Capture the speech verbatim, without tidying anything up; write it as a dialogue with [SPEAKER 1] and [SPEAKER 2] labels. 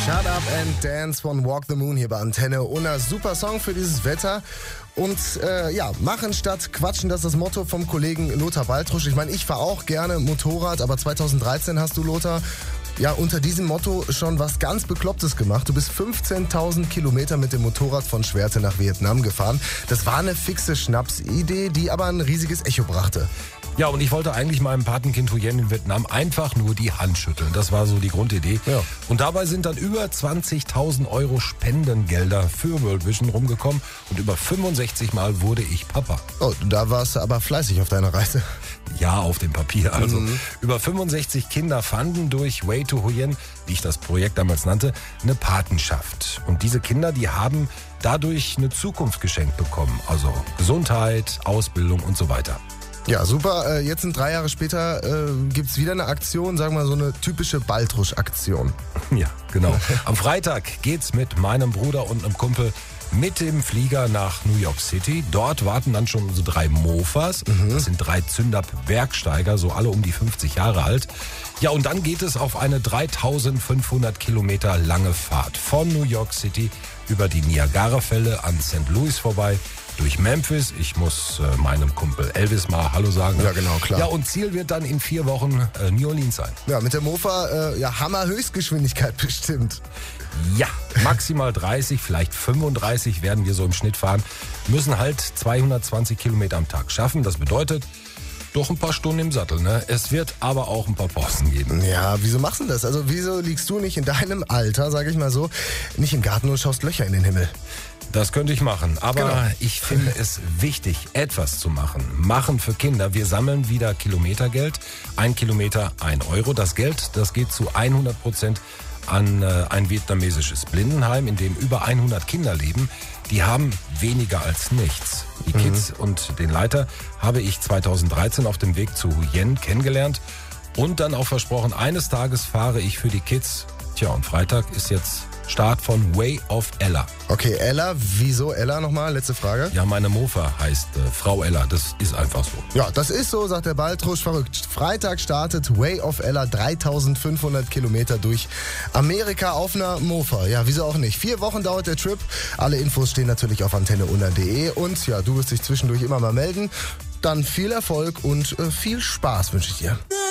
[SPEAKER 1] Shut Up and Dance von Walk the Moon hier bei Antenne Unna. Super Song für dieses Wetter. Und äh, ja, machen statt quatschen, das ist das Motto vom Kollegen Lothar Baltrusch. Ich meine, ich fahre auch gerne Motorrad, aber zweitausenddreizehn hast du, Lothar, ja unter diesem Motto schon was ganz Beklopptes gemacht. Du bist fünfzehntausend Kilometer mit dem Motorrad von Schwerte nach Vietnam gefahren. Das war eine fixe Schnapsidee, die aber ein riesiges Echo brachte.
[SPEAKER 2] Ja, und ich wollte eigentlich meinem Patenkind Huyen in Vietnam einfach nur die Hand schütteln. Das war so die Grundidee.
[SPEAKER 1] Ja.
[SPEAKER 2] Und dabei sind dann über zwanzigtausend Euro Spendengelder für World Vision rumgekommen. Und über fünfundsechzig Mal wurde ich Papa.
[SPEAKER 1] Oh, da warst du aber fleißig auf deiner Reise.
[SPEAKER 2] Ja, auf dem Papier. Also
[SPEAKER 1] Mhm.
[SPEAKER 2] über fünfundsechzig Kinder fanden durch Way to Huyen, wie ich das Projekt damals nannte, eine Patenschaft. Und diese Kinder, die haben dadurch eine Zukunft geschenkt bekommen. Also Gesundheit, Ausbildung und so weiter.
[SPEAKER 1] Ja, super. Äh, jetzt sind drei Jahre später, äh, gibt's wieder eine Aktion, sagen wir so eine typische Baltrusch-Aktion.
[SPEAKER 2] Ja, genau. Am Freitag geht's mit meinem Bruder und einem Kumpel mit dem Flieger nach New York City. Dort warten dann schon so drei Mofas. Das sind drei Zünder-Bergsteiger, so alle um die fünfzig Jahre alt. Ja, und dann geht es auf eine dreitausendfünfhundert Kilometer lange Fahrt von New York City über die Niagarafälle an Sankt Louis vorbei, durch Memphis. Ich muss äh, meinem Kumpel Elvis mal Hallo sagen.
[SPEAKER 1] Ja, genau, klar.
[SPEAKER 2] Ja, und Ziel wird dann in vier Wochen äh, New Orleans sein.
[SPEAKER 1] Ja, mit der Mofa, äh, ja, Hammer-Höchstgeschwindigkeit bestimmt.
[SPEAKER 2] Ja, maximal dreißig, vielleicht fünfunddreißig werden wir so im Schnitt fahren. Müssen halt zweihundertzwanzig Kilometer am Tag schaffen. Das bedeutet doch ein paar Stunden im Sattel, ne? Es wird aber auch ein paar Pausen geben.
[SPEAKER 1] Ja, wieso machst du das? Also wieso liegst du nicht in deinem Alter, sage ich mal so, nicht im Garten und schaust Löcher in den Himmel?
[SPEAKER 2] Das könnte ich machen, aber
[SPEAKER 1] Genau.
[SPEAKER 2] ich finde es wichtig, etwas zu machen. Machen für Kinder. Wir sammeln wieder Kilometergeld. Ein Kilometer, ein Euro. Das Geld, das geht zu hundert Prozent an äh, ein vietnamesisches Blindenheim, in dem über hundert Kinder leben. Die haben weniger als nichts. Die Kids und den Leiter habe ich zweitausenddreizehn auf dem Weg zu Huyen kennengelernt und dann auch versprochen, eines Tages fahre ich für die Kids. Tja, und Freitag ist jetzt Start von Way of Ella.
[SPEAKER 1] Okay, Ella, wieso Ella nochmal? Letzte Frage.
[SPEAKER 2] Ja, meine Mofa heißt äh, Frau Ella. Das ist einfach so.
[SPEAKER 1] Ja, das ist so, sagt der Baltrusch, verrückt. Freitag startet Way of Ella dreitausendfünfhundert Kilometer durch Amerika auf einer Mofa. Ja, wieso auch nicht. Vier Wochen dauert der Trip. Alle Infos stehen natürlich auf antenne unna punkt de und ja, du wirst dich zwischendurch immer mal melden. Dann viel Erfolg und äh, viel Spaß wünsche ich dir.